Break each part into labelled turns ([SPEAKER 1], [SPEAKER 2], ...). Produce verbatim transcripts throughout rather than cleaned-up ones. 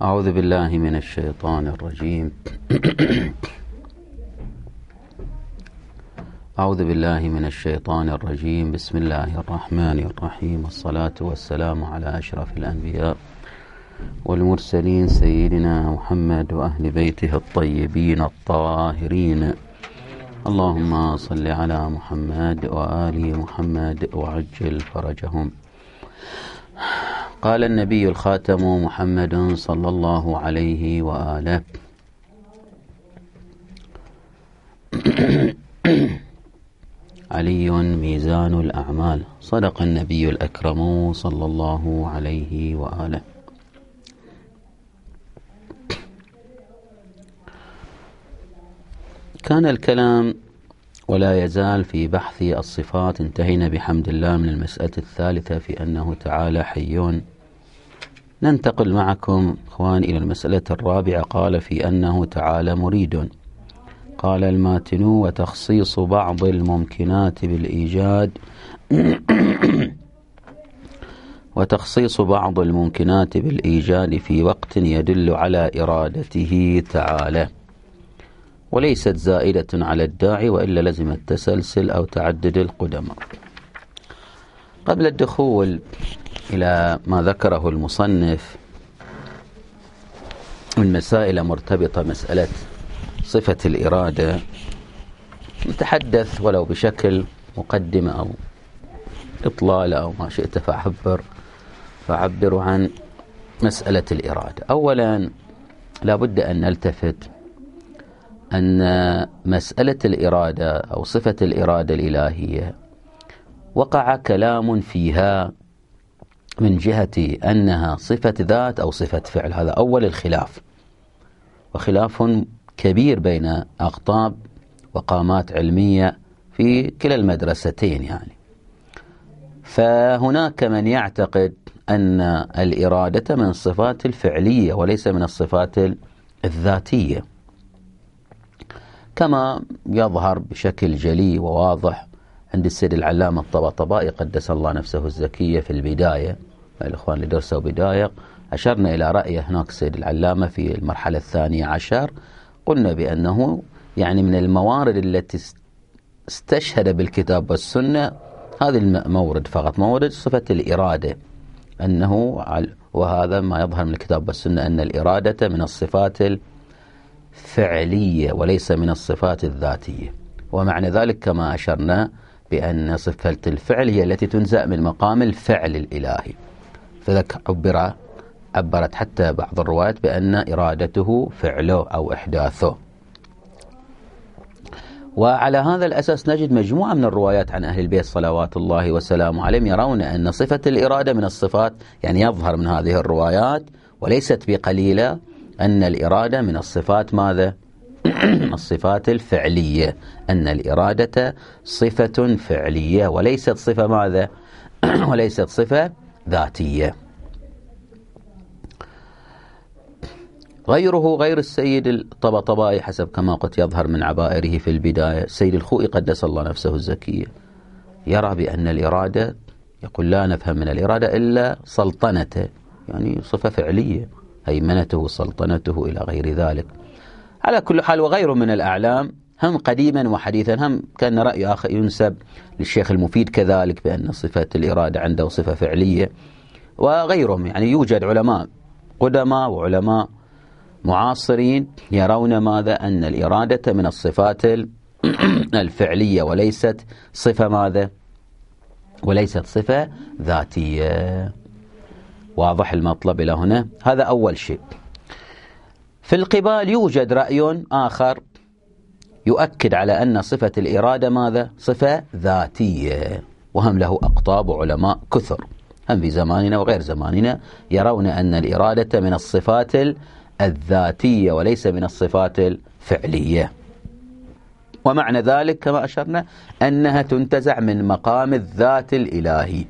[SPEAKER 1] أعوذ بالله من الشيطان الرجيم أعوذ بالله من الشيطان الرجيم بسم الله الرحمن الرحيم، والصلاة والسلام على أشرف الأنبياء والمرسلين سيدنا محمد وأهل بيته الطيبين الطاهرين. اللهم صل على محمد وآل محمد وعجل فرجهم. قال النبي الخاتم محمد صلى الله عليه وآله: علي ميزان الأعمال. صدق النبي الأكرم صلى الله عليه وآله. كان الكلام ولا يزال في بحث الصفات. انتهينا بحمد الله من المسألة الثالثة في أنه تعالى حي. ننتقل معكم إخوان إلى المسألة الرابعة. قال في أنه تعالى مريد. قال الماتن: وتخصيص بعض الممكنات بالإيجاد وتخصيص بعض الممكنات بالإيجاد في وقت يدل على إرادته تعالى، وليست زائدة على الداعي، وإلا لزم التسلسل أو تعدد القدماء. قبل الدخول إلى ما ذكره المصنف من مسائل مرتبطة مسألة صفة الإرادة، نتحدث ولو بشكل مقدمة أو إطلال أو ما شئت فعبر فعبر عن مسألة الإرادة. أولا لابد أن نلتفت أن مسألة الإرادة أو صفة الإرادة الإلهية وقع كلام فيها من جهة أنها صفة ذات أو صفة فعل. هذا أول الخلاف، وخلاف كبير بين أقطاب وقامات علمية في كلا المدرستين يعني. فهناك من يعتقد أن الإرادة من الصفات الفعلية وليس من الصفات الذاتية، كما يظهر بشكل جلي وواضح عند السيد العلامة الطباطبائي قدس الله نفسه الزكية في البداية. الإخوان اللي درسوا بداية أشرنا إلى رأي هناك السيد العلامة في المرحلة الثانية عشر. قلنا بأنه يعني من الموارد التي استشهد بالكتاب والسنة هذا المورد فقط، مورد صفة الإرادة، أنه وهذا ما يظهر من الكتاب والسنة أن الإرادة من الصفات الفعلية وليس من الصفات الذاتية. ومعنى ذلك كما أشرنا بأن صفة الفعل هي التي تنزع من مقام الفعل الإلهي، فذلك عبر عبرت حتى بعض الروايات بأن إرادته فعله أو إحداثه. وعلى هذا الأساس نجد مجموعة من الروايات عن أهل البيت صلوات الله وسلامه عليهم يرون أن صفة الإرادة من الصفات، يعني يظهر من هذه الروايات وليست بقليلة أن الإرادة من الصفات ماذا؟ الصفات الفعلية، أن الإرادة صفة فعلية وليست صفة ماذا؟ وليست صفة ذاتية. غيره غير السيد الطباطبائي حسب كما قلت يظهر من عبائره في البداية، السيد الخوئي قدس الله نفسه الزكية يرى بأن الإرادة، يقول لا نفهم من الإرادة إلا سلطنته، يعني صفة فعلية، هيمنته سلطنته إلى غير ذلك. على كل حال وغيره من الأعلام هم قديما وحديثا هم كان رأي آخر ينسب للشيخ المفيد كذلك بأن صفة الإرادة عنده صفة فعلية، وغيرهم يعني يوجد علماء قدماء وعلماء معاصرين يرون ماذا؟ أن الإرادة من الصفات الفعلية وليست صفة ماذا؟ وليست صفة ذاتية. واضح المطلب إلى هنا؟ هذا أول شيء. في القبال يوجد رأي آخر يؤكد على أن صفة الإرادة ماذا؟ صفة ذاتية، وهم له أقطاب علماء كثر هم في زماننا وغير زماننا يرون أن الإرادة من الصفات الذاتية وليس من الصفات الفعلية. ومعنى ذلك كما أشرنا أنها تنتزع من مقام الذات الإلهي،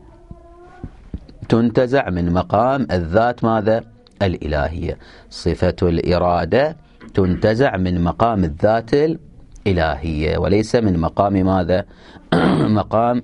[SPEAKER 1] تنتزع من مقام الذات ماذا؟ الإلهية. صفة الإرادة تنتزع من مقام الذات الإلهية وليس من مقام ماذا؟ مقام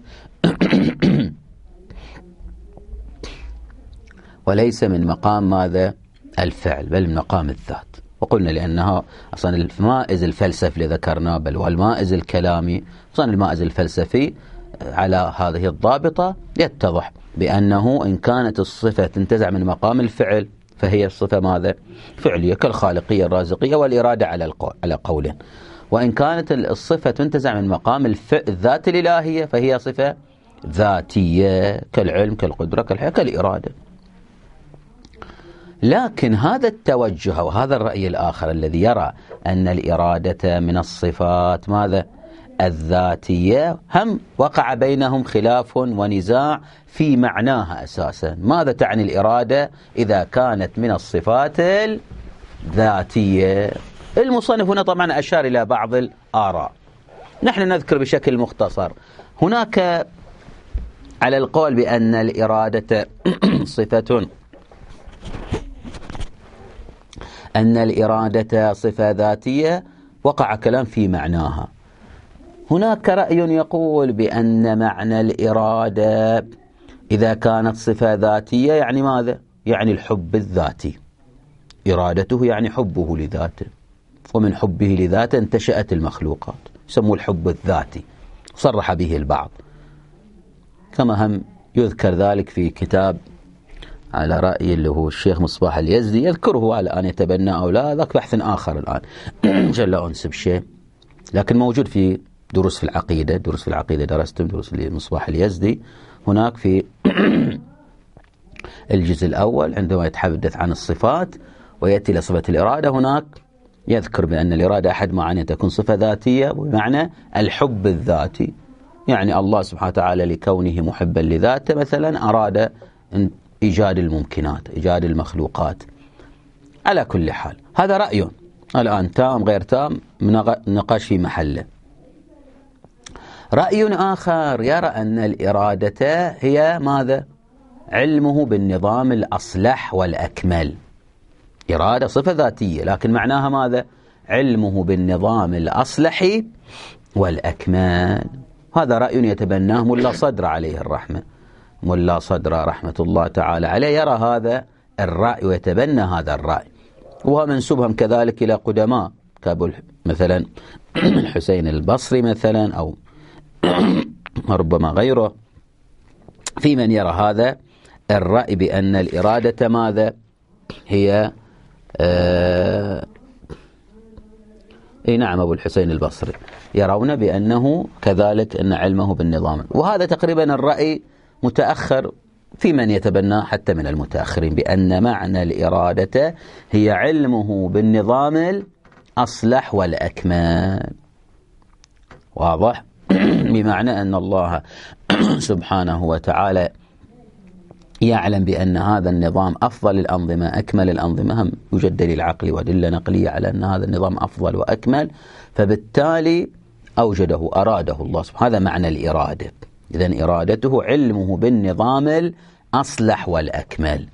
[SPEAKER 1] وليس من مقام ماذا؟ الفعل بل من مقام الذات. وقلنا لأنها أصلا المائز الفلسفي اللي ذكرناه بل والمائز الكلامي، أصلا المائز الفلسفي على هذه الضابطة يتضح بأنه إن كانت الصفة تنتزع من مقام الفعل فهي الصفة ماذا؟ فعلية كالخالقية الرازقية والإرادة على القول على قول. وإن كانت الصفة تنتزع من مقام الذات الإلهية فهي صفة ذاتية كالعلم كالقدرة كالحياة كالإرادة. لكن هذا التوجه وهذا الرأي الآخر الذي يرى أن الإرادة من الصفات ماذا؟ الذاتية، هم وقع بينهم خلاف ونزاع في معناها أساسا. ماذا تعني الإرادة إذا كانت من الصفات الذاتية؟ المصنف هنا طبعا أشار إلى بعض الآراء، نحن نذكر بشكل مختصر. هناك على القول بأن الإرادة صفة أن الإرادة صفة ذاتية وقع كلام في معناها. هناك رأي يقول بأن معنى الإرادة إذا كانت صفة ذاتية يعني ماذا؟ يعني الحب الذاتي، إرادته يعني حبه لذاته، ومن حبه لذاته انتشأت المخلوقات، يسموه الحب الذاتي، صرح به البعض، كما هم يذكر ذلك في كتاب على رأي اللي هو الشيخ مصباح اليزدي، يذكره الآن يتبنى أو لا، ذاك بحث آخر الآن جل أنسب شيء، لكن موجود في دروس في العقيدة، دروس في العقيدة درستم دروس المصباح اليزدي. هناك في الجزء الأول عندما يتحدث عن الصفات ويأتي لصفة الإرادة، هناك يذكر بأن الإرادة أحد معاني أن تكون صفة ذاتية بمعنى الحب الذاتي، يعني الله سبحانه وتعالى لكونه محبا لذاته مثلا أراد إيجاد الممكنات، إيجاد المخلوقات. على كل حال هذا رأي الآن تام غير تام نقاش في محله. رأي آخر يرى أن الإرادة هي ماذا؟ علمه بالنظام الأصلح والأكمل. إرادة صفة ذاتية لكن معناها ماذا؟ علمه بالنظام الأصلح والأكمل. هذا رأي يتبناه ملا صدر عليه الرحمة، ملا صدر رحمة الله تعالى عليه يرى هذا الرأي ويتبنى هذا الرأي، وهو منسوبهم كذلك إلى قدماء كابو مثلا الحسين البصري مثلا أو ربما غيره، في من يرى هذا الرأي بأن الإرادة ماذا؟ هي آه اي نعم أبو الحسين البصري يرون بأنه كذلك أن علمه بالنظام، وهذا تقريبا الرأي متأخر في من يتبنى حتى من المتأخرين بأن معنى الإرادة هي علمه بالنظام الأصلح والأكمل. واضح؟ بمعنى أن الله سبحانه وتعالى يعلم بأن هذا النظام أفضل الأنظمة أكمل الأنظمة، هم يوجد دليل عقلي ودلة نقلية على أن هذا النظام أفضل وأكمل، فبالتالي أوجده أراده الله سبحانه. هذا معنى الإرادة. إذن إرادته علمه بالنظام الأصلح والأكمل.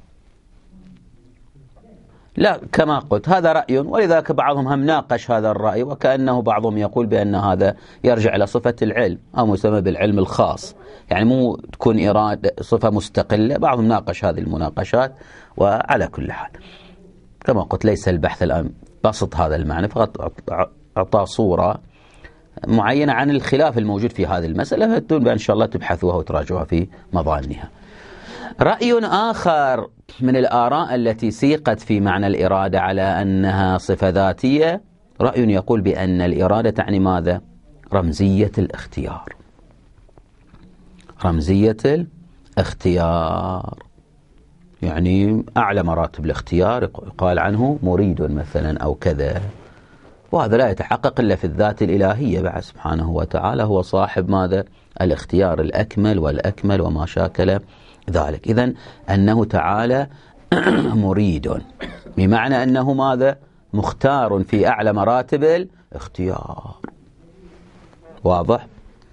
[SPEAKER 1] لا كما قلت هذا رأي، ولذلك بعضهم هم ناقش هذا الرأي، وكأنه بعضهم يقول بأن هذا يرجع إلى صفة العلم أو مسمى بالعلم الخاص، يعني مو تكون إرادة صفة مستقلة. بعضهم ناقش هذه المناقشات. وعلى كل حال كما قلت ليس البحث الآن بسط هذا المعنى، فقط أعطى صورة معينة عن الخلاف الموجود في هذه المسألة، فتون بأن شاء الله تبحثوها وتراجعوها في مظانها. رأي آخر من الآراء التي سيقت في معنى الإرادة على أنها صفة ذاتية، رأي يقول بأن الإرادة تعني ماذا؟ رمزية الاختيار. رمزية الاختيار يعني أعلى مراتب الاختيار، يقال عنه مريد مثلا أو كذا، وهذا لا يتحقق إلا في الذات الإلهية بعد سبحانه وتعالى، هو صاحب ماذا؟ الاختيار الأكمل والأكمل وما شاكل ذلك. إذن أنه تعالى مريد بمعنى أنه ماذا؟ مختار في أعلى مراتب الاختيار. واضح؟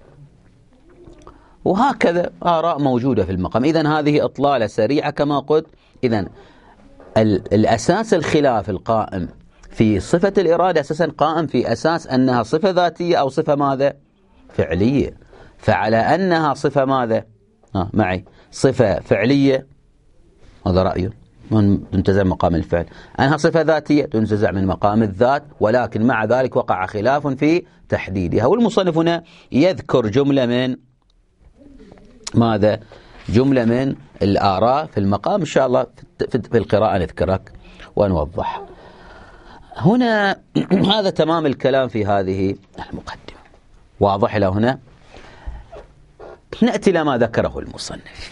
[SPEAKER 1] وهكذا آراء موجودة في المقام. إذن هذه إطلالة سريعة كما قلت. إذن الأساس الخلاف القائم في صفة الإرادة أساسا قائم في أساس أنها صفة ذاتية أو صفة ماذا؟ فعلية. فعلى أنها صفة ماذا؟ آه معي صفة فعلية هذا رأي تنتزع مقام الفعل. أنها صفة ذاتية تنتزع من مقام الذات، ولكن مع ذلك وقع خلاف في تحديدها. والمصنف هنا يذكر جملة من ماذا؟ جملة من الآراء في المقام، إن شاء الله في القراءة نذكرك ونوضح. هنا هذا تمام الكلام في هذه المقدمة، واضح إلى هنا. نأتي إلى ما ذكره المصنف.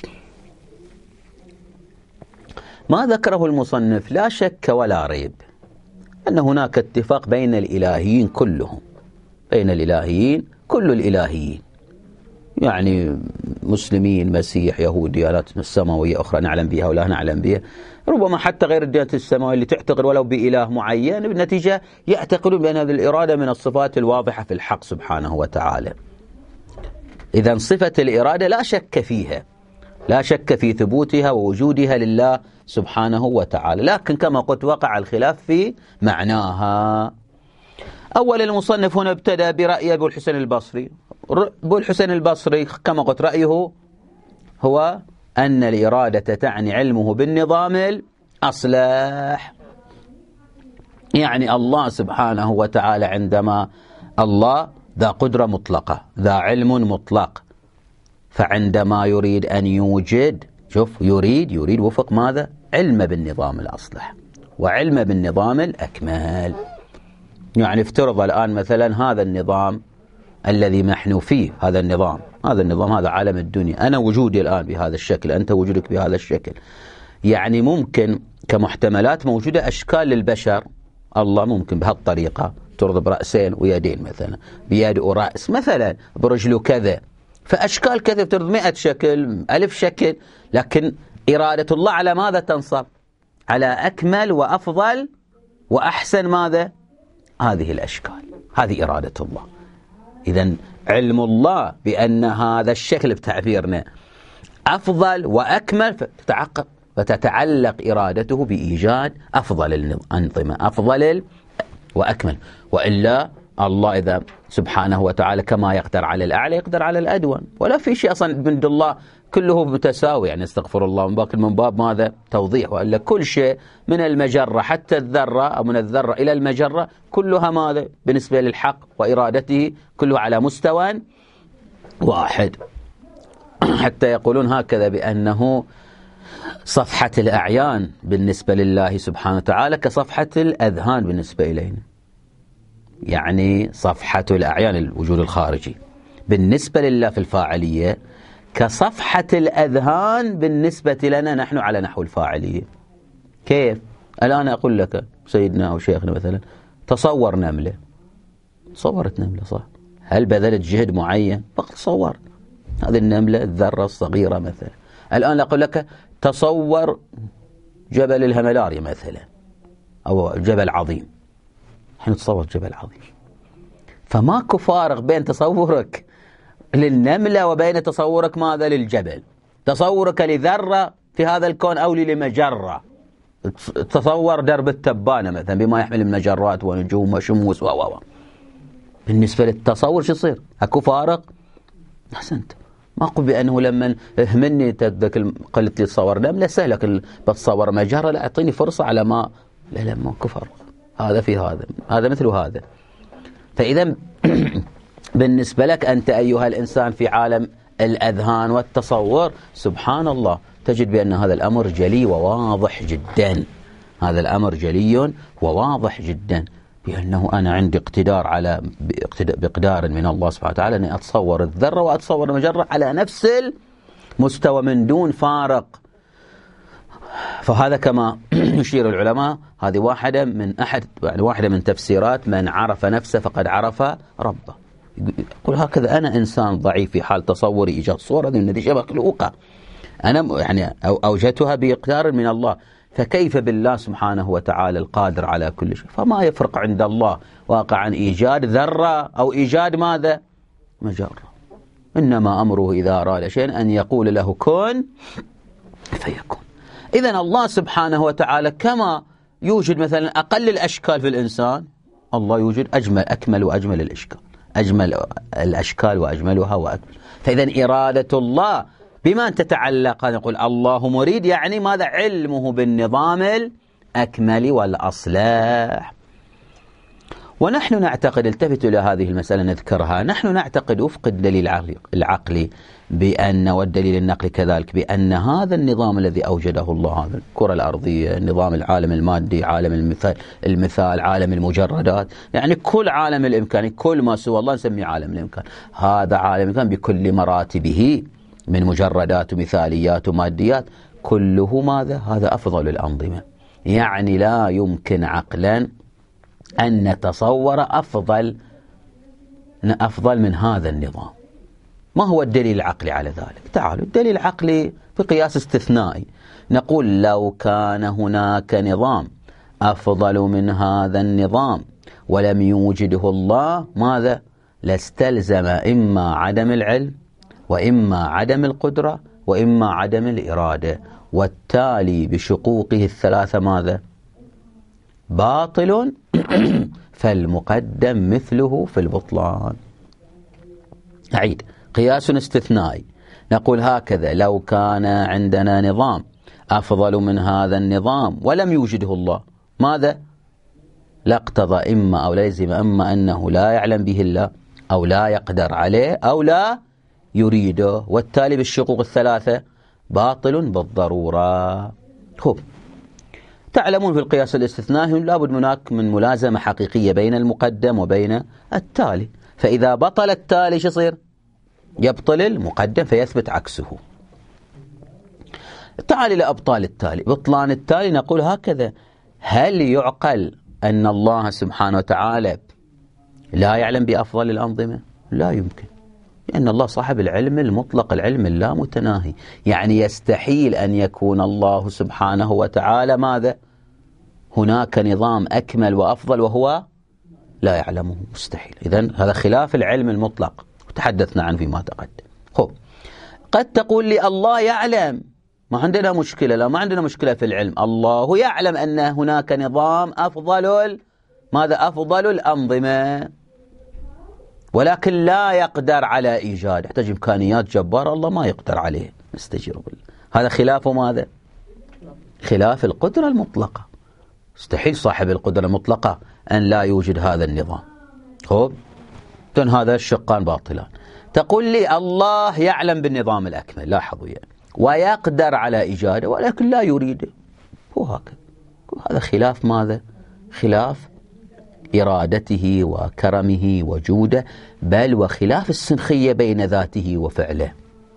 [SPEAKER 1] ما ذكره المصنف لا شك ولا ريب أن هناك اتفاق بين الإلهيين كلهم، بين الإلهيين كل الإلهيين، يعني مسلمين، مسيح، يهود، ديانات سماوية أخرى نعلم بها ولا نعلم بها، ربما حتى غير الديانات السماوية اللي تعتقد ولو بإله معين، بالنتيجة يعتقدون بأن هذه الإرادة من الصفات الواضحة في الحق سبحانه وتعالى. إذن صفة الإرادة لا شك فيها، لا شك في ثبوتها ووجودها لله سبحانه وتعالى، لكن كما قلت وقع الخلاف في معناها. أول المصنف هنا ابتدى برأي أبو الحسن البصري. أبو الحسن البصري كما قلت رأيه هو أن الإرادة تعني علمه بالنظام الأصلح، يعني الله سبحانه وتعالى عندما الله ذا قدرة مطلقة، ذا علم مطلق، فعندما يريد أن يوجد، شوف يريد يريد وفق ماذا؟ علم بالنظام الأصلح وعلم بالنظام الأكمل. يعني افترض الآن مثلا هذا النظام الذي نحن فيه، هذا النظام هذا النظام هذا عالم الدنيا، أنا وجودي الآن بهذا الشكل، أنت وجودك بهذا الشكل، يعني ممكن كمحتملات موجودة أشكال للبشر، الله ممكن بهالطريقة ترضى برأسين ويدين مثلا، بيد ورأس مثلا، برجل كذا، فأشكال كذا ترضى مئة شكل، ألف شكل، لكن إرادة الله على ماذا تنصب؟ على أكمل وأفضل وأحسن ماذا؟ هذه الأشكال، هذه إرادة الله. إذن علم الله بأن هذا الشكل بتعبيرنا أفضل وأكمل، فتتعقق فتتعلق إرادته بإيجاد أفضل الأنظمة، أفضل وأكمل. وإلا الله إذا سبحانه وتعالى كما يقدر على الأعلى يقدر على الأدون، ولا في شيء أصلا من الله كله متساوي، يعني استغفر الله، من باب من باب ماذا؟ توضيح. وإلا كل شيء من المجرة حتى الذرة، أو من الذرة إلى المجرة، كلها ماذا؟ بالنسبة للحق وإرادته كله على مستوى واحد. حتى يقولون هكذا بأنه صفحة الأعيان بالنسبة لله سبحانه وتعالى كصفحة الأذهان بالنسبة إلينا، يعني صفحة الأعيان الوجود الخارجي بالنسبة لله في الفاعلية كصفحة الأذهان بالنسبة لنا نحن على نحو الفاعلية. كيف؟ الآن أقول لك سيدنا أو شيخنا مثلا تصور نملة، صورت نملة صح، هل بذلت جهد معين؟ فقط صور هذه النملة الذرة الصغيرة مثلا. الآن أقول لك تصور جبل الهملاريا مثلا، أو جبل عظيم، نحن نتصور جبل عظيم، فماكو فارق بين تصورك للنملة وبين تصورك ماذا؟ للجبل. تصورك لذرة في هذا الكون أو لمجرة، تصور درب التبانة مثلا بما يحمل من مجرات ونجوم وشموس و و بالنسبة للتصور شو يصير؟ أكو فارق؟ أحسنت. ما أقول بأنه لما اهمني تذكر قلت لي تصور نملة سهل، لكن بتصور مجرة لا، أعطيني فرصة على ما لا لا ماكو فرق، هذا في هذا، هذا مثل هذا. فإذا بالنسبة لك أنت أيها الإنسان في عالم الأذهان والتصور، سبحان الله، تجد بأن هذا الأمر جلي وواضح جدا، هذا الأمر جلي وواضح جدا، بأنه أنا عندي اقتدار على بقدار من الله سبحانه وتعالى أني أتصور الذرة وأتصور المجرة على نفس المستوى من دون فارق. فهذا كما يشير العلماء هذه واحدة من أحد يعني واحدة من تفسيرات من عرف نفسه فقد عرف ربه. يقول هكذا أنا إنسان ضعيف في حال تصوري إيجاد صورة من نتيجة مخلوقة، أنا يعني أوجدتها بإقدار من الله، فكيف بالله سبحانه وتعالى القادر على كل شيء؟ فما يفرق عند الله واقع عن إيجاد ذرة أو إيجاد ماذا؟ مجرة. إنما أمره إذا أراد شيئا أن يقول له كن فيكون. إذن الله سبحانه وتعالى كما يوجد مثلا أقل الأشكال في الإنسان، الله يوجد أجمل أكمل وأجمل الأشكال، أجمل الأشكال وأجملها وأكمل. فإذن إرادة الله بما أن تتعلق، هذا نقول الله مريد يعني ماذا؟ علمه بالنظام الأكمل والأصلح. ونحن نعتقد، التفتوا إلى هذه المسألة نذكرها، نحن نعتقد وفق الدليل العقلي بأن، والدليل النقلي كذلك، بأن هذا النظام الذي أوجده الله، هذا الكرة الأرضية، نظام العالم المادي، عالم المثال, المثال عالم المجردات، يعني كل عالم الإمكان، كل ما سوى الله نسميه عالم الإمكان. هذا عالم الإمكان بكل مراتبه من مجردات ومثاليات وماديات، كله ماذا؟ هذا أفضل الأنظمة. يعني لا يمكن عقلا أن نتصور أفضل أفضل من هذا النظام. ما هو الدليل العقلي على ذلك؟ تعالوا، الدليل العقلي في قياس استثنائي، نقول لو كان هناك نظام أفضل من هذا النظام ولم يوجده الله، ماذا؟ لاستلزم إما عدم العلم، وإما عدم القدرة، وإما عدم الإرادة، والتالي بشقوقه الثلاثة ماذا؟ باطل فالمقدم مثله في البطلان. أعيد، قياس استثنائي، نقول هكذا: لو كان عندنا نظام أفضل من هذا النظام ولم يوجده الله، ماذا؟ لاقتضى إما أو لازم أما أنه لا يعلم به الله، أو لا يقدر عليه، أو لا يريده، والتالي بالشقوق الثلاثة باطل بالضرورة. خب، تعلمون في القياس الاستثنائي لابد هناك من ملازمة حقيقية بين المقدم وبين التالي، فإذا بطل التالي شو يصير؟ يبطل المقدم فيثبت عكسه. تعال إلى أبطال التالي. بطلان التالي نقول هكذا: هل يعقل أن الله سبحانه وتعالى لا يعلم بأفضل الأنظمة؟ لا يمكن، لأن الله صاحب العلم المطلق، العلم اللا متناهي، يعني يستحيل أن يكون الله سبحانه وتعالى ماذا؟ هناك نظام أكمل وأفضل وهو لا يعلمه، مستحيل. إذن هذا خلاف العلم المطلق، وتحدثنا عنه فيما تقدم. خب، قد تقول لي الله يعلم، ما عندنا مشكلة، لا ما عندنا مشكلة في العلم، الله يعلم أن هناك نظام أفضل، ماذا؟ أفضل الأنظمة، ولكن لا يقدر على إيجاد، يحتاج إمكانيات جبارة الله ما يقدر عليه، نستجير بالله. هذا خلاف ماذا؟ خلاف القدرة المطلقة، مستحيل صاحب القدرة المطلقة أن لا يوجد هذا النظام. خب، تن هذا الشقان باطلان. تقول لي الله يعلم بالنظام الأكمل، لاحظوا يعني، ويقدر على إيجاده ولكن لا يريده، هو هكذا. هذا خلاف ماذا؟ خلاف إرادته وكرمه وجوده، بل وخلاف السنخية بين ذاته وفعله.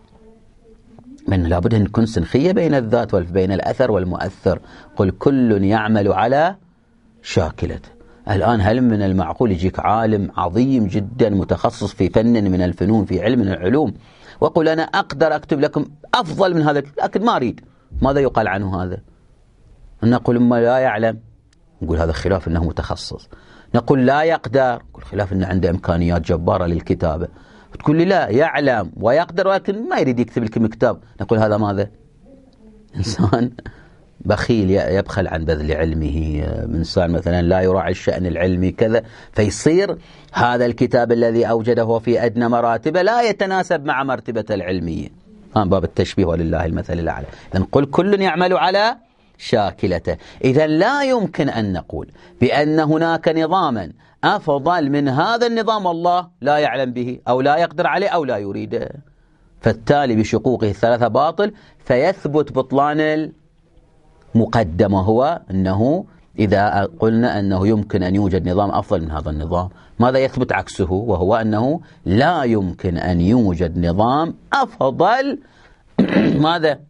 [SPEAKER 1] من لابد أن تكون سنخية بين الذات وبين الأثر والمؤثر. قل كل يعمل على شاكلته. الآن هل من المعقول يجيك عالم عظيم جدا متخصص في فن من الفنون، في علم من العلوم، وقل أنا أقدر أكتب لكم أفضل من هذا لكن ما أريد؟ ماذا يقال عنه هذا؟ نقول ما لا يعلم، نقول هذا خلاف أنه متخصص. نقول لا يقدر، نقول خلاف أنه عنده إمكانيات جبارة للكتابة. تقول لي لا يعلم ويقدر ولكن ما يريد يكتب لكم كتاب، نقول هذا ماذا؟ إنسان بخيل، يبخل عن بذل علمه، إنسان مثلا لا يراعي الشأن العلمي كذا، فيصير هذا الكتاب الذي أوجده في أدنى مراتبه لا يتناسب مع مرتبة العلمية. هذا باب التشبيه ولله المثل الأعلى. نقول كل يعمل على شاكلته. إذا لا يمكن أن نقول بأن هناك نظاما أفضل من هذا النظام الله لا يعلم به أو لا يقدر عليه أو لا يريده، فالتالي بشقوقه الثلاثة باطل، فيثبت بطلان المقدم، وهو أنه إذا قلنا أنه يمكن أن يوجد نظام أفضل من هذا النظام، ماذا يثبت عكسه؟ وهو أنه لا يمكن أن يوجد نظام أفضل ماذا؟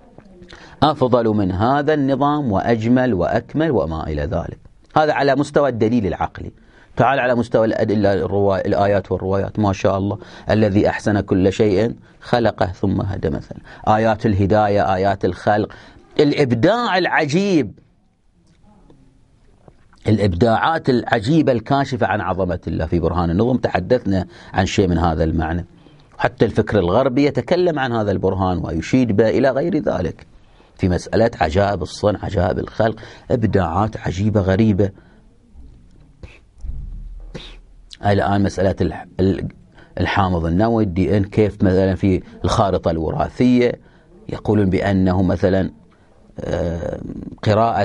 [SPEAKER 1] أفضل من هذا النظام وأجمل وأكمل وما إلى ذلك. هذا على مستوى الدليل العقلي. تعال على مستوى الأدلة، الآيات والروايات، ما شاء الله الذي أحسن كل شيء خلقه ثم هدى. مثلا آيات الهداية، آيات الخلق، الإبداع العجيب، الإبداعات العجيبة الكاشفة عن عظمة الله في برهان النظم. تحدثنا عن شيء من هذا المعنى، حتى الفكر الغربي يتكلم عن هذا البرهان ويشيد به إلى غير ذلك في مسألة عجائب الصنع، عجائب الخلق، إبداعات عجيبة غريبة. الآن مسألة الحامض النووي الدي ان، كيف مثلا في الخارطة الوراثية يقولون بأنه مثلا قراءة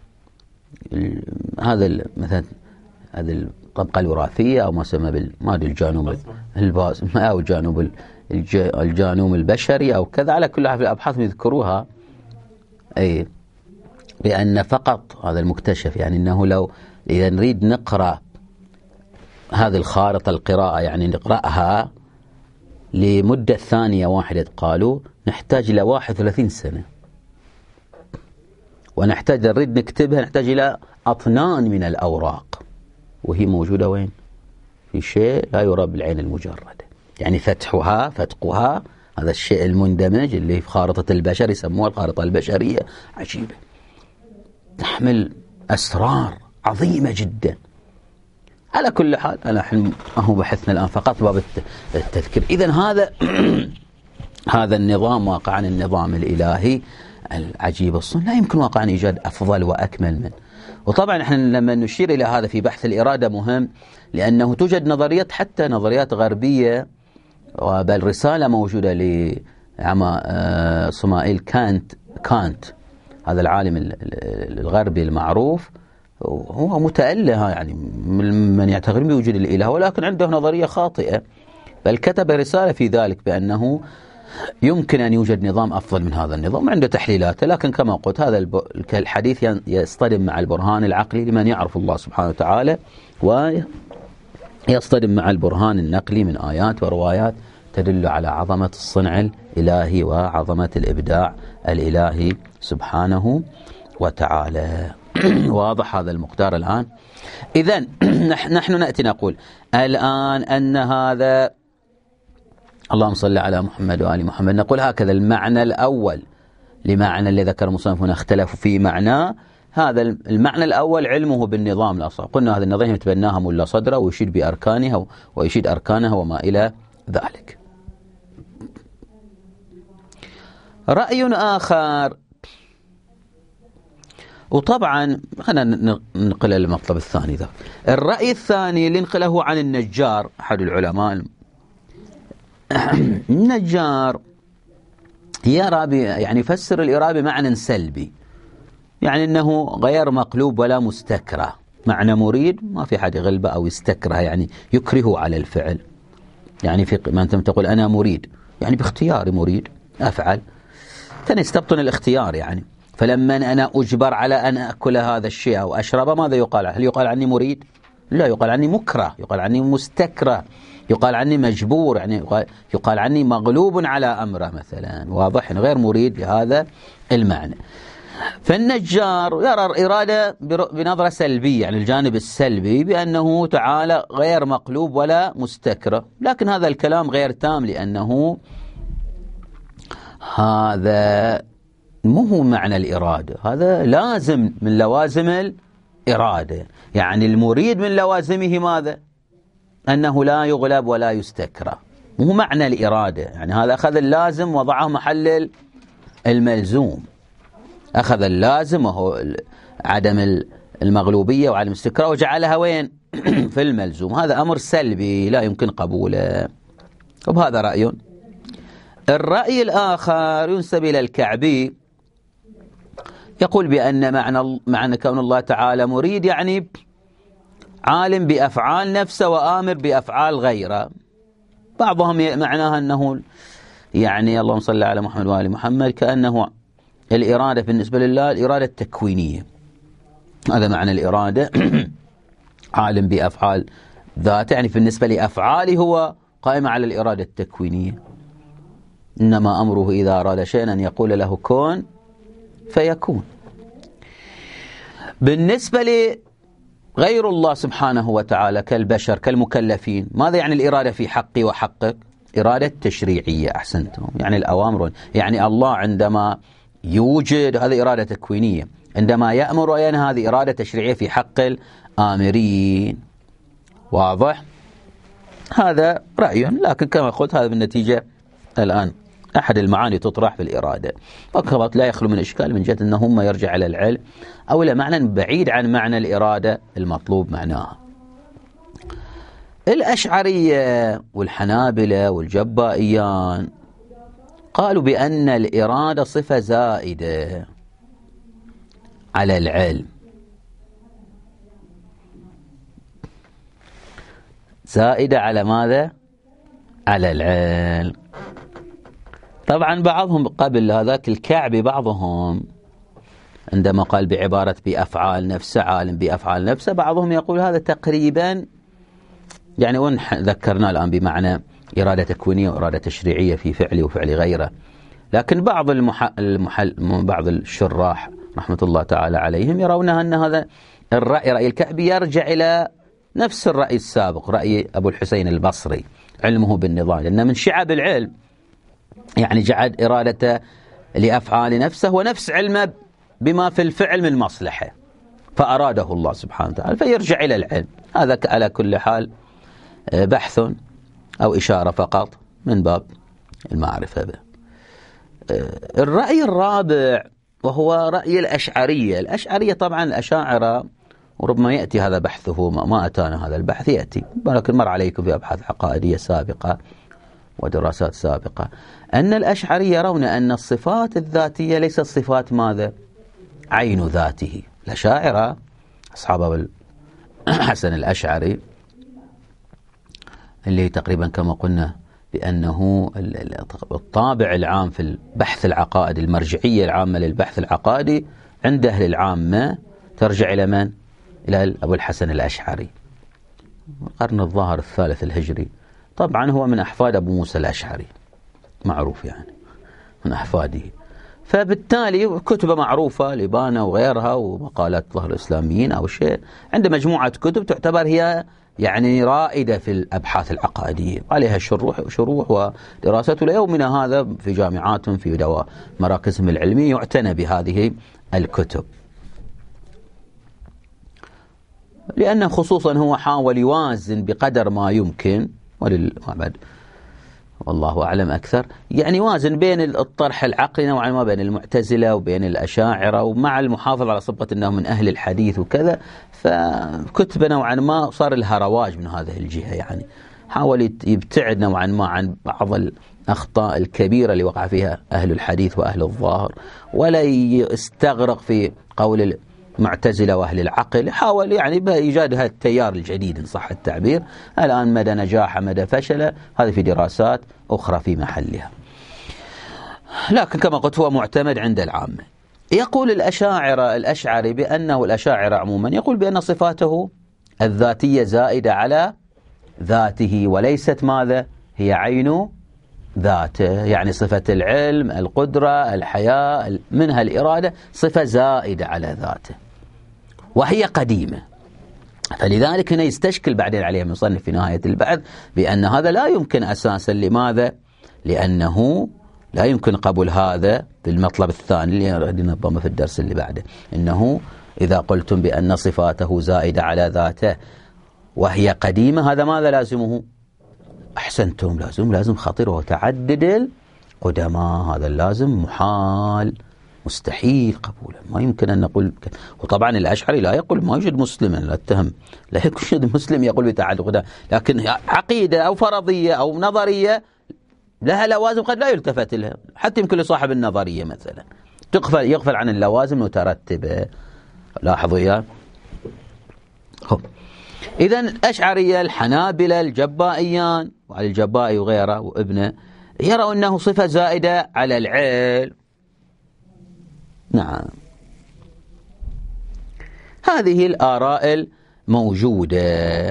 [SPEAKER 1] هذا مثلا هذه الطبقة الوراثية أو ما يسمى بال ما أدري الجانوم الباس أو الجانوم الجانوم البشري أو كذا، على كل حال في الأبحاث يذكروها أي بأن فقط هذا المكتشف، يعني أنه لو إذا نريد نقرأ هذه الخارطة القراءة يعني نقرأها لمدة ثانية واحدة، قالوا نحتاج إلى واحد وثلاثين سنة، ونحتاج نريد نكتبها نحتاج إلى أطنان من الأوراق، وهي موجودة وين؟ في شيء لا يرى بالعين المجردة، يعني فتحها فتقها هذا الشيء المندمج اللي في خارطة البشر يسموها الخارطة البشرية، عجيبة تحمل أسرار عظيمة جدا. على كل حال أنا حين هو بحثنا الآن فقط باب التذكير. إذن هذا هذا النظام واقعا النظام الإلهي العجيب الصنع لا يمكن واقعا إيجاد أفضل وأكمل منه. وطبعا احنا لما نشير إلى هذا في بحث الإرادة مهم، لأنه توجد نظريات حتى نظريات غربية، بل رسالة موجودة لعما صمائيل كانت كانت هذا العالم الغربي المعروف، هو متأله يعني من يعتقد بوجود الإله، ولكن عنده نظرية خاطئة، بل كتب رسالة في ذلك بأنه يمكن أن يوجد نظام أفضل من هذا النظام، عنده تحليلاته. لكن كما قلت هذا الحديث يصطدم مع البرهان العقلي لمن يعرف الله سبحانه وتعالى، ويصطدم مع البرهان النقلي من آيات وروايات تدل على عظمة الصنع الإلهي وعظمة الإبداع الإلهي سبحانه وتعالى. واضح هذا المقدار الآن؟ إذن نحن نأتي نقول الآن أن هذا اللهم صل على محمد وآل محمد، نقول هكذا المعنى الأول لمعنى اللي ذكر المصنف هنا اختلفوا في معناه. هذا المعنى الأول علمه بالنظام الأصل، قلنا هذا النظام يتبناها ملا صدره ويشيد بأركانها ويشيد أركانها وما إلى ذلك. رأي آخر، وطبعا خلينا ننقل المطلب الثاني ذا. الرأي الثاني اللي نقله عن النجار أحد العلماء، النجار يرى يعني يفسر الإرادة بمعنى سلبي، يعني أنه غير مقلوب ولا مستكره، معنى مريد ما في حد يغلبه أو يستكره يعني يكرهه على الفعل، يعني في ما أنت تقول أنا مريد يعني باختياري مريد أفعل، كان يستبطن الاختيار يعني. فلما أنا أجبر على أن أكل هذا الشيء أو أشربه ماذا يقال؟ هل يقال عني مريد؟ لا، يقال عني مكره، يقال عني مستكره، يقال عني مجبور، يعني يقال, يقال عني مغلوب على أمره مثلا، واضح غير مريد بهذا المعنى. فالنجار يرى الإرادة بنظرة سلبية، يعني الجانب السلبي بأنه تعالى غير مقلوب ولا مستكره، لكن هذا الكلام غير تام، لأنه هذا مو هو معنى الإرادة، هذا لازم من لوازم الإرادة، يعني المريد من لوازمه ماذا؟ أنه لا يغلب ولا يستكره، مو معنى الإرادة، يعني هذا أخذ اللازم وضعه محل الملزوم، أخذ اللازم وهو عدم المغلوبية وعدم الاستكراه وجعلها وين؟ في الملزوم. هذا أمر سلبي لا يمكن قبوله، وبهذا رأي. الرأي الآخر ينسب إلى الكعبي، يقول بأن معنى معنى كون الله تعالى مريد يعني عالم بأفعال نفسه وآمر بأفعال غيره. بعضهم معناها أنه يعني اللهم صل على محمد وآل محمد كأنه الإرادة بالنسبة لله الإرادة التكوينية، هذا معنى الإرادة عالم بأفعال ذاته، يعني بالنسبة لأفعاله هو قائمة على الإرادة التكوينية، إنما أمره إذا أراد شيئا أن يقول له كن فيكون. بالنسبة لغير الله سبحانه وتعالى كالبشر كالمكلفين، ماذا يعني الإرادة في حقي وحقك؟ إرادة تشريعية، أحسنتم، يعني الأوامر، يعني الله عندما يوجد هذه إرادة تكوينية، عندما يأمر وينهى هذه إرادة تشريعية في حق الآمرين. واضح؟ هذا رأي، لكن كما قلت هذا بالنتيجة الآن أحد المعاني تطرح في الإرادة، وكبت لا يخلو من إشكال من جهة أنه ما يرجع على العلم أو إلى معنى بعيد عن معنى الإرادة المطلوب معناها. الأشعرية والحنابلة والجبائيان قالوا بأن الإرادة صفة زائدة على العلم، زائدة على ماذا؟ على العلم. طبعا بعضهم قبل هذاك الكعبي بعضهم عندما قال بعبارة بأفعال نفسه، عالم بأفعال نفسه، بعضهم يقول هذا تقريبا يعني وين ذكرنا الآن بمعنى إرادة تكوينية وإرادة تشريعية في فعل وفعل غيره. لكن بعض المح... المحل... بعض الشراح رحمة الله تعالى عليهم يرون أن هذا الرأي رأي الكعبي يرجع إلى نفس الرأي السابق، رأي أبو الحسين البصري، علمه بالنظام، لأن من شعب العلم يعني جعل إرادته لأفعال نفسه ونفس علمه بما في الفعل من مصلحة، فأراده الله سبحانه وتعالى، فيرجع إلى العلم. هذا على كل حال بحث أو إشارة فقط من باب المعرفة به. الرأي الرابع وهو رأي الأشعرية. الأشعرية طبعا الأشاعرة وربما يأتي هذا بحثه، ما أتانا هذا البحث يأتي، ولكن مر عليكم في أبحاث عقائدية سابقة ودراسات سابقة، أن الأشعرية يرون أن الصفات الذاتية ليست صفات ماذا؟ عين ذاته. الأشاعرة أصحاب أبو الحسن الأشعري اللي تقريبا كما قلنا بأنه الطابع العام في البحث العقائدي، المرجعية العامة للبحث العقائدي عند أهل العامة ترجع إلى من؟ إلى أبو الحسن الأشعري، القرن الظاهر الثالث الهجري. طبعا هو من أحفاد أبو موسى الأشعري، معروف يعني من أحفاده، فبالتالي كتبه معروفة لبانة وغيرها ومقالات ظهر الإسلاميين أو شيء، عند مجموعة كتب تعتبر هي يعني رائدة في الأبحاث العقائدية، عليها شروح وشروح ودراسات، ليومنا هذا في جامعات في دواء مراكزهم العلمية يعتنى بهذه الكتب، لأنه خصوصا هو حاول يوازن بقدر ما يمكن، وللمعبد والله أعلم أكثر، يعني يوازن بين الطرح العقلي نوعا ما بين المعتزلة وبين الأشاعرة، ومع المحافظة على صفة أنه من أهل الحديث وكذا، فكتب نوعا ما صار لها رواج من هذه الجهة، يعني حاول يبتعد نوعا ما عن بعض الأخطاء الكبيرة اللي وقع فيها أهل الحديث وأهل الظاهر، ولا يستغرق في قول المعتزلة وأهل العقل، حاول يعني بإيجاد هذا التيار الجديد إن صح التعبير. الآن مدى نجاح مدى فشل هذه في دراسات أخرى في محلها، لكن كما قلت هو معتمد عند العامة. يقول الأشاعرة الأشعري بأنه الأشاعرة عموما يقول بأن صفاته الذاتية زائدة على ذاته وليست ماذا؟ هي عين ذاته، يعني صفة العلم، القدرة، الحياة، منها الإرادة، صفة زائدة على ذاته وهي قديمة. فلذلك هنا يستشكل بعدين عليه المصنف في نهاية البحث بأن هذا لا يمكن أساسا. لماذا؟ لأنه لا يمكن قبول هذا بالمطلب الثاني اللي نبهه في الدرس اللي بعده، إنه إذا قلتم بأن صفاته زائدة على ذاته وهي قديمة، هذا ماذا لازمه؟ أحسنتم، لازم لازم خطير وتعدد القدماء، هذا اللازم محال مستحيل قبوله، ما يمكن أن نقول. وطبعا الأشعري لا يقول ما يوجد مسلما، لا اتهم لا يوجد مسلم يقول بتعدد القدماء، لكن عقيدة أو فرضية أو نظرية لها لوازم قد لا يلتفت لها، حتى يمكن لصاحب النظرية مثلا تغفل يغفل عن اللوازم المترتبة. لاحظوا يا إذن الأشعرية الحنابلة الجبائيان، وعلى الجبائي وغيره وابنه يروا أنه صفة زائدة على العلم. نعم، هذه الآراء الموجودة.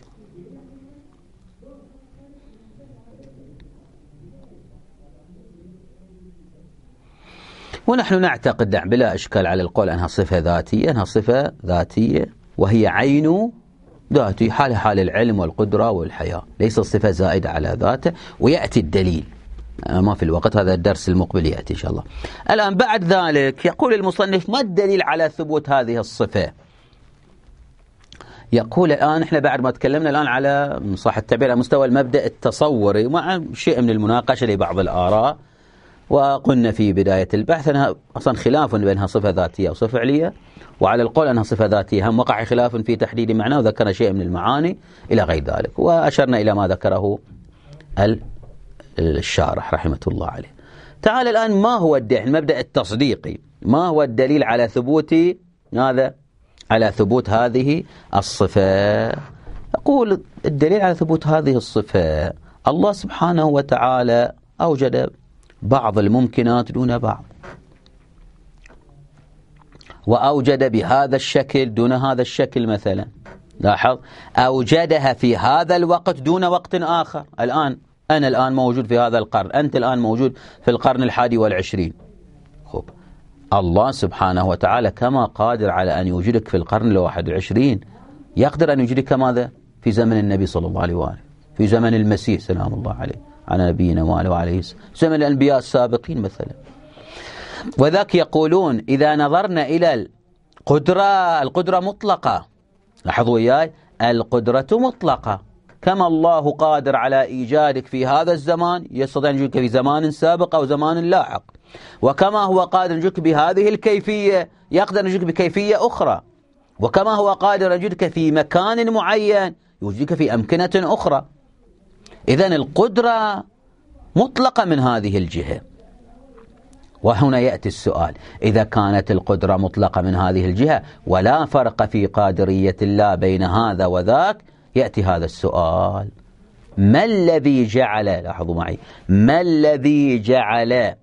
[SPEAKER 1] ونحن نعتقد بلا إشكال على القول أنها صفة ذاتية، أنها صفة ذاتية وهي عين ذاتي، حال حال العلم والقدرة والحياة، ليس صفة زائدة على ذاته. ويأتي الدليل، ما في الوقت، هذا الدرس المقبل يأتي إن شاء الله. الآن بعد ذلك يقول المصنف ما الدليل على ثبوت هذه الصفة؟ يقول الآن إحنا بعد ما تكلمنا الآن على صح التعبير على مستوى المبدأ التصوري مع شيء من المناقشة لبعض الآراء، وقلنا في بداية البحث أنها أصلا خلاف بينها صفة ذاتية أو صفة فعلية، وعلى القول أنها صفة ذاتية هم وقع خلاف في تحديد معناه وذكر شيء من المعاني إلى غير ذلك، وأشرنا إلى ما ذكره الشارح رحمة الله عليه. تعال الآن ما هو الدليل المبدأ التصديقي، ما هو الدليل على ثبوت هذا على ثبوت هذه الصفة؟ أقول الدليل على ثبوت هذه الصفة الله سبحانه وتعالى أوجد بعض الممكنات دون بعض، وأوجد بهذا الشكل دون هذا الشكل. مثلا لاحظ أوجدها في هذا الوقت دون وقت آخر. الآن أنا الآن موجود في هذا القرن، أنت الآن موجود في القرن الحادي والعشرين. خب الله سبحانه وتعالى كما قادر على أن يوجدك في القرن الواحد والعشرين يقدر أن يوجدك ماذا في زمن النبي صلى الله عليه وآله، في زمن المسيح سلام الله عليه على نبينا وآله وعليه زمن الأنبياء السابقين مثلا. وذاك يقولون إذا نظرنا إلى القدرة القدرة مطلقة، لاحظوا وياي القدرة مطلقة، كما الله قادر على إيجادك في هذا الزمان يستطيع أن يوجدك في زمان سابق أو زمان لاحق، وكما هو قادر أن يوجدك بهذه الكيفية يقدر أن يوجدك بكيفية أخرى، وكما هو قادر أن يوجدك في مكان معين يوجدك في أمكنة أخرى. إذن القدرة مطلقة من هذه الجهة. وهنا يأتي السؤال، إذا كانت القدرة مطلقة من هذه الجهة ولا فرق في قادرية الله بين هذا وذاك، يأتي هذا السؤال: ما الذي جعل لاحظوا معي ما الذي جعل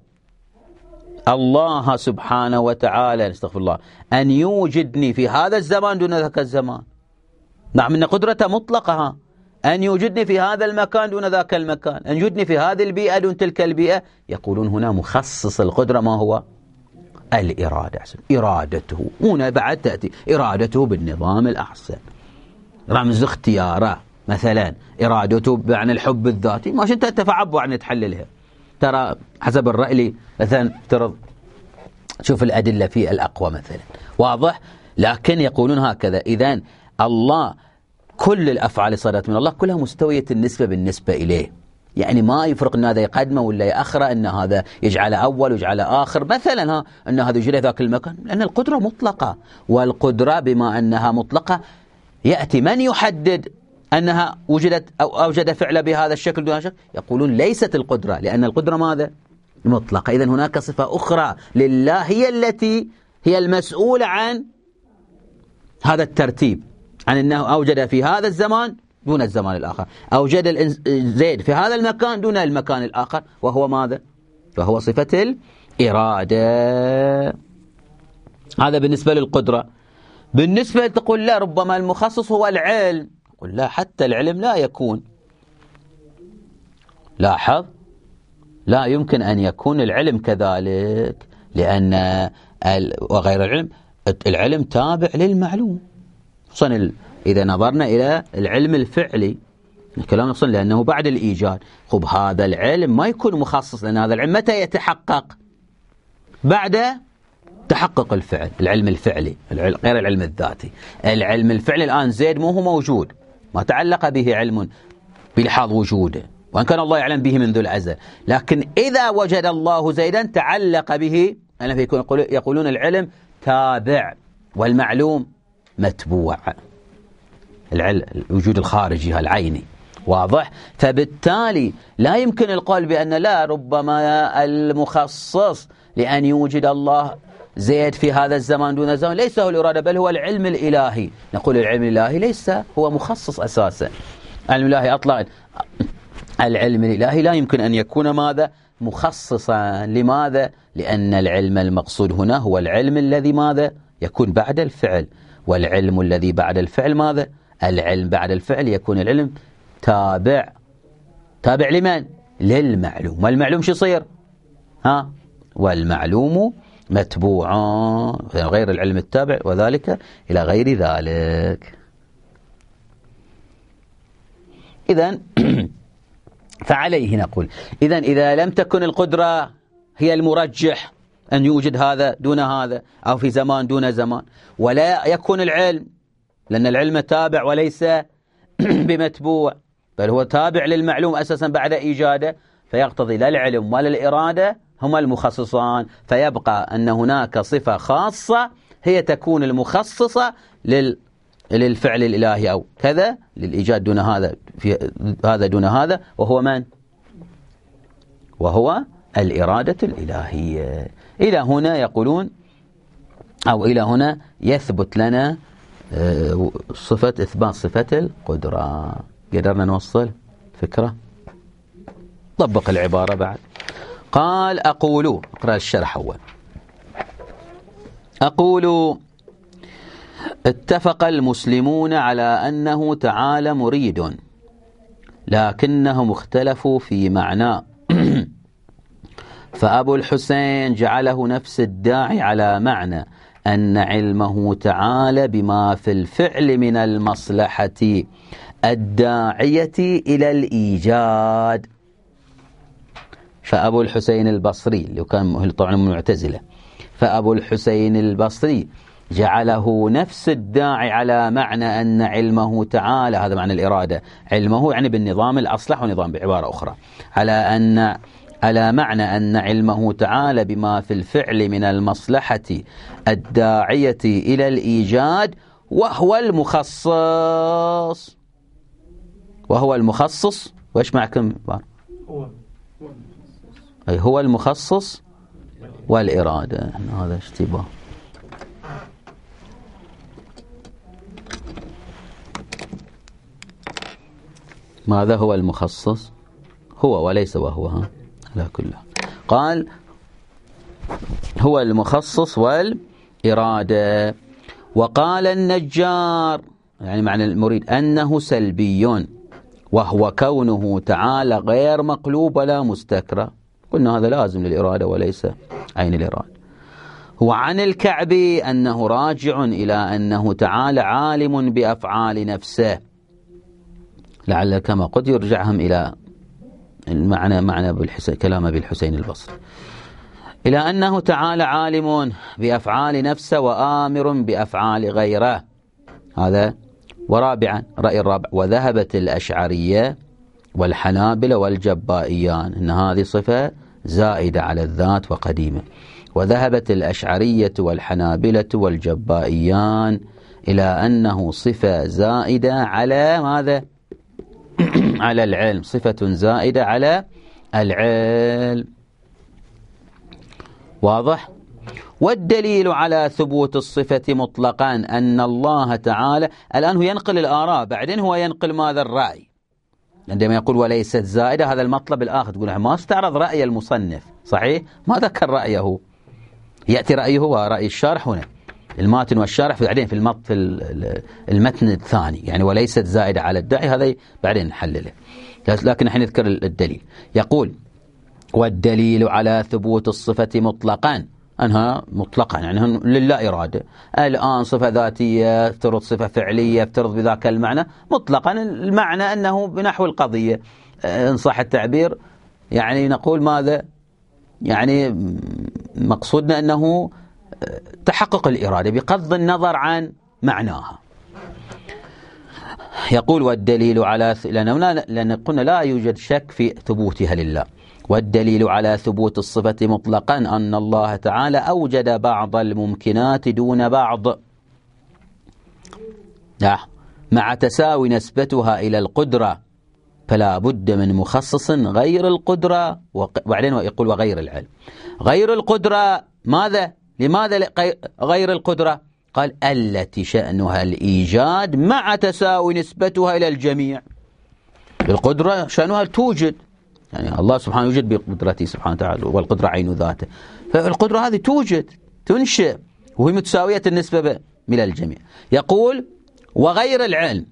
[SPEAKER 1] الله سبحانه وتعالى استغفر الله أن يوجدني في هذا الزمان دون ذاك الزمان؟ نعم إن قدرته مطلقة، أن يوجدني في هذا المكان دون ذاك المكان، أن يوجدني في هذه البيئة دون تلك البيئة. يقولون هنا مخصص القدرة ما هو؟ الإرادة. إرادته هنا بعد تأتي إرادته بالنظام الأحسن، رمز اختياره مثلا، إرادته بمعنى الحب الذاتي، ماشي أنت تفعبوا عن تحللها. ترى حسب الرأي مثلا ترى شوف الأدلة في الأقوى مثلا واضح، لكن يقولون هكذا: إذن الله كل الأفعال صارت من الله كلها مستوية النسبة بالنسبة إليه، يعني ما يفرق أن هذا يقدمه ولا يأخره، أن هذا يجعل أول ويجعل آخر مثلا، ها أن هذا يجعل ذاك المكان، لأن القدرة مطلقة. والقدرة بما أنها مطلقة يأتي من يحدد أنها وجدت أو أوجد فعل بهذا الشكل دون شكل؟ يقولون ليست القدرة، لأن القدرة ماذا؟ مطلقة. إذن هناك صفة أخرى لله هي التي هي المسؤولة عن هذا الترتيب، عن أنه أوجد في هذا الزمان دون الزمان الآخر، أوجد زيد في هذا المكان دون المكان الآخر، وهو ماذا؟ وهو صفة الإرادة. هذا بالنسبة للقدرة. بالنسبة تقول لا، ربما المخصص هو العلم. قل لا، حتى العلم لا يكون. لاحظ، لا يمكن أن يكون العلم كذلك، لأن وغير العلم العلم تابع للمعلوم، خصوصا إذا نظرنا إلى العلم الفعلي الكلام نقصد، لأنه بعد الإيجاد. خب هذا العلم ما يكون مخصص، لأن هذا العلم متى يتحقق؟ بعد تحقق الفعل، العلم الفعلي غير العلم الذاتي. العلم الفعلي الآن زيد مو هو موجود، ما تعلق به علم بلحاظ وجوده، وأن كان الله يعلم به منذ الأزل، لكن إذا وجد الله زيدا تعلق به. أنا يقولون العلم تابع والمعلوم متبوع، الوجود الخارجي العيني واضح. فبالتالي لا يمكن القول بأن لا، ربما المخصص لأن يوجد الله زيد في هذا الزمان دون الزمان ليس هو الإرادة، بل هو العلم الإلهي. نقول العلم الإلهي ليس هو مخصص أساسا. العلم الإلهي أطلق العلم الإلهي لا يمكن أن يكون ماذا؟ مخصصا. لماذا؟ لأن العلم المقصود هنا هو العلم الذي ماذا؟ يكون بعد الفعل، والعلم الذي بعد الفعل ماذا؟ العلم بعد الفعل يكون العلم تابع. تابع لمن؟ للمعلوم. والمعلوم شو يصير؟ ها؟ والمعلوم متبوع، غير العلم التابع، وذلك إلى غير ذلك. إذن فعليه نقول إذن إذا لم تكن القدرة هي المرجح أن يوجد هذا دون هذا، أو في زمان دون زمان، ولا يكون العلم، لأن العلم تابع وليس بمتبوع، بل هو تابع للمعلوم أساسا بعد إيجاده، فيقتضي لا العلم ولا الإرادة هما المخصصان، فيبقى أن هناك صفة خاصة هي تكون المخصصة لل للفعل الإلهي أو كذا، للإيجاد دون هذا، في هذا دون هذا، وهو من؟ وهو الإرادة الإلهية. إلى هنا يقولون أو إلى هنا يثبت لنا صفة إثبات صفة القدرة. قدرنا نوصل فكرة؟ طبق العبارة بعد. قال أقول، اقرأ الشرح أول. أقول اتفق المسلمون على أنه تعالى مريد، لكنهم اختلفوا في معناه. فأبو الحسين جعله نفس الداعي على معنى أن علمه تعالى بما في الفعل من المصلحة الداعية إلى الإيجاد. فأبو الحسين البصري اللي كان طبعا من المعتزلة، فأبو الحسين البصري جعله نفس الداعي على معنى أن علمه تعالى، هذا معنى الإرادة، علمه يعني بالنظام الأصلح ونظام بعبارة أخرى، على أن على معنى أن علمه تعالى بما في الفعل من المصلحة الداعية إلى الإيجاد، وهو المخصص. وهو المخصص، وإيش معكم؟ هو أي هو المخصص والإرادة. هذا اشتباه. ماذا هو المخصص؟ هو وليس وهو. ها على كله. قال هو المخصص والإرادة. وقال النجار يعني معنى المريد أنه سلبي، وهو كونه تعالى غير مقلوب ولا مستكره. قلنا هذا لازم للإرادة وليس عين الإرادة. وعن الكعبي أنه راجع إلى أنه تعالى عالم بأفعال نفسه، لعل كما قد يرجعهم إلى المعنى معنى بالحسين كلام بالحسين البصري، إلى أنه تعالى عالم بأفعال نفسه وآمر بأفعال غيره. هذا. ورابعا رأي الرابع، وذهبت الأشعرية والحنابلة والجبائيان أن هذه صفة زائدة على الذات وقديمة. وذهبت الأشعرية والحنابلة والجبائيان إلى أنه صفة زائدة على ماذا؟ على العلم، صفة زائدة على العلم. واضح؟ والدليل على ثبوت الصفة مطلقا أن الله تعالى، الآن هو ينقل الآراء، بعدين هو ينقل ماذا؟ الرأي. عندما يقول وليست زائدة، هذا المطلب الآخر، تقول ما استعرض رأي المصنف، صحيح؟ ما ذكر رأيه، يأتي رأيه ورأي الشارح هنا، الماتن والشارح بعدين في المط في المتن الثاني، يعني وليست زائدة على الداعي، هذا بعدين نحلله، لكن نحن نذكر الدليل. يقول والدليل على ثبوت الصفة مطلقا، أنها مطلقا يعني لله إرادة. الآن صفة ذاتية افترض صفة فعلية افترض بذاك المعنى، مطلقا المعنى أنه بنحو القضية إن صح التعبير، يعني نقول ماذا؟ يعني مقصودنا أنه تحقق الإرادة بغض النظر عن معناها. يقول والدليل على ث... لأن قلنا لا يوجد شك في ثبوتها لله. والدليل على ثبوت الصفة مطلقا أن الله تعالى أوجد بعض الممكنات دون بعض، مع تساوي نسبتها إلى القدرة، فلا بد من مخصص غير القدرة. وبعدين يقول وغير العلم. غير القدرة ماذا؟ لماذا غير القدرة؟ قال التي شأنها الإيجاد مع تساوي نسبتها إلى الجميع. القدرة شأنها توجد، يعني الله سبحانه يوجد بقدرته سبحانه وتعالى، والقدرة عين ذاته، فالقدرة هذه توجد تنشئ وهي متساوية النسبة إلى الجميع. يقول وغير العلم.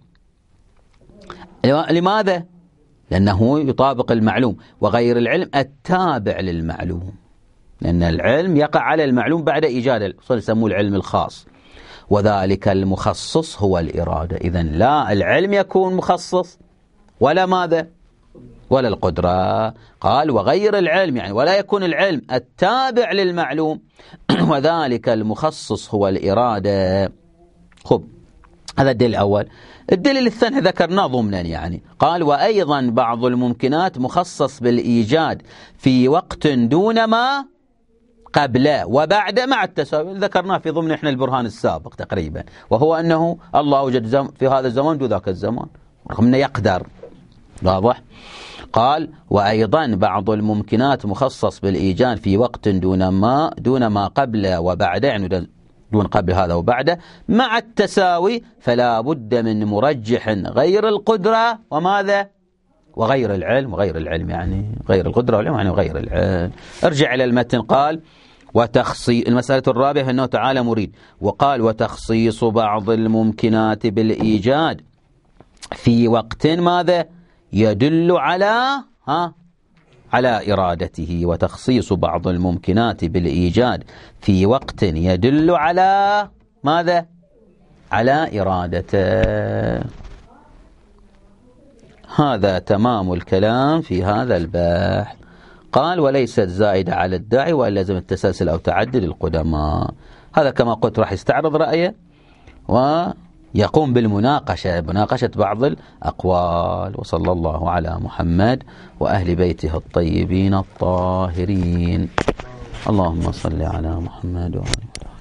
[SPEAKER 1] لماذا؟ لأنه يطابق المعلوم. وغير العلم التابع للمعلوم، لأن العلم يقع على المعلوم بعد إيجاد، يسموه العلم الخاص، وذلك المخصص هو الإرادة. إذن لا العلم يكون مخصص ولا ماذا؟ ولا القدرة. قال وغير العلم يعني ولا يكون العلم التابع للمعلوم، وذلك المخصص هو الإرادة. خب هذا الدليل الأول. الدليل الثاني ذكرناه ضمنا، يعني قال وأيضا بعض الممكنات مخصص بالإيجاد في وقت دون ما قبل وبعد مع التساوي، ذكرناه في ضمن احنا البرهان السابق تقريبا، وهو أنه الله وجد في هذا الزمان دون ذاك الزمان رغم أنه يقدر. واضح؟ قال وأيضا بعض الممكنات مخصص بالإيجاد في وقت دون ما دون ما قبل وبعد، يعني دون قبل هذا وبعده مع التساوي، فلا بد من مرجح غير القدرة وماذا وغير العلم. وغير العلم يعني غير القدرة والعلم يعني غير العلم. ارجع إلى المتن. قال وتخصيص المسألة الرابعة أنه تعالى مريد، وقال وتخصيص بعض الممكنات بالإيجاد في وقت ماذا يدل على ها على إرادته، وتخصيص بعض الممكنات بالإيجاد في وقت يدل على ماذا على إرادته. هذا تمام الكلام في هذا البحث. قال وليست زائدة على الداعي وإن لازم التسلسل أو تعدد القدماء. هذا كما قلت راح يستعرض رأيه ويقوم بالمناقشة مناقشة بعض الأقوال. وصلى الله على محمد وأهل بيته الطيبين الطاهرين. اللهم صل على محمد وآله.